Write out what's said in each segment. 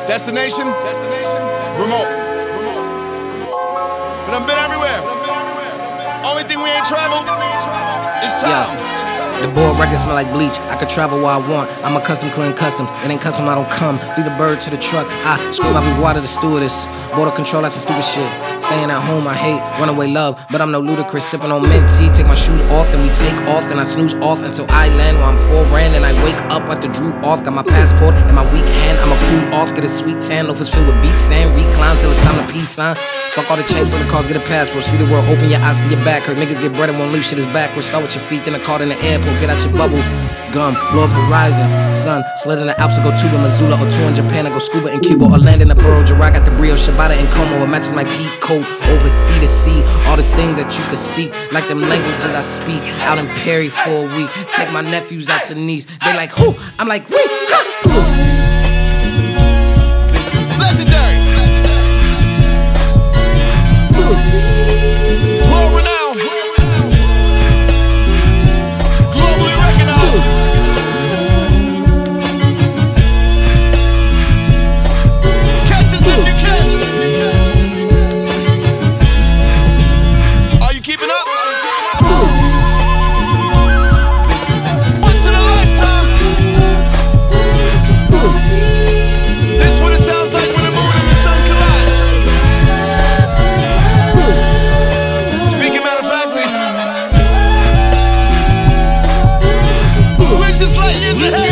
Destination, remote. But I've been everywhere. Only thing we ain't traveled is time. The board records smell like bleach. I could travel where I want. I'm a custom clean custom. It ain't custom, I don't come. Feed the bird to the truck. I scream my revoir to the stewardess. Border control, that's some stupid shit. Staying at home, I hate runaway love, but I'm no ludicrous. Sipping on mint tea, take my shoes off, then we take off, then I snooze off until I land where I'm $4 and I wake up at the Drew off. Got my passport in my weak hand. I'ma cool off, get a sweet tan. Loafers filled with beach sand. Recline till it's time to peace sign. Fuck all the change for the cars, get a passport. See the world, open your eyes to your back. Hurt niggas get bread and won't leave shit is backwards. Start with your feet, then a card in the airport. Get out your bubble gum, blow up horizons. Sun, slid in the Alps, or go tuba Missoula, or tour in Japan, or go scuba in Cuba, or land in the borough. Gerard got the Brio, Shibata and Como. It matches my peak coat, over sea to sea. All the things that you could see, like them languages I speak. Out in Perry for a week. Take my nephews out to Nice. They like, who? I'm like, wait. Legendary. World renowned. Globally recognized. Catch us if you can. Are you keeping up? Once in a lifetime. This what it sounds like when the moon and the sun collide. Speaking matter of factly, we're just like years ahead.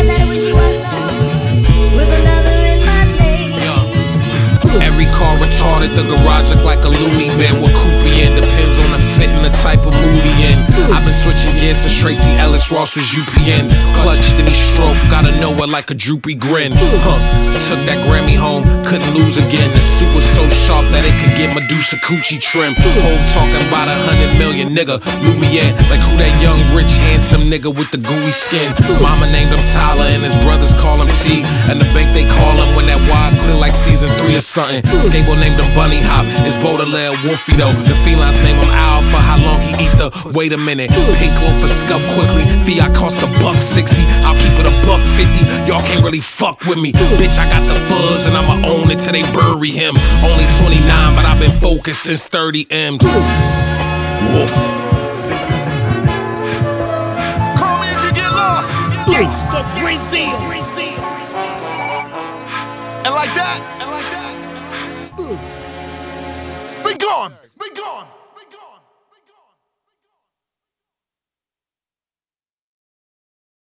Every car retarded, the garage look like a loony bin. What coupe in depends on the fit and the type of mood he in. I've been switching gears since Tracy Ellis Ross was UPN. Clutched and he stroked, gotta know it like a droopy grin. Took that Grammy home, couldn't lose again. The suit was so sharp that it could get Medusa coochie trim. Hove talking about 100 million, nigga. Lumiere, like who that young, rich, handsome nigga with the gooey skin. Mama named him Tyler and his brothers call him T. And the bank they call him when that wide clear like season 3 or something. Skable named him Bunny Hop, it's Baudelaire Wolfie though. The felines name him Al for how long he eat the. Wait a minute, pink loaf for scuff quickly. Fiat cost $1.60, I'll keep it $1.50. Y'all can't really fuck with me, bitch. I got the fuzz and I'ma own it till they bury him. Only 29, but I've been focused since 30 M. Wolf. Call me if you get lost. Gangsta Brazil.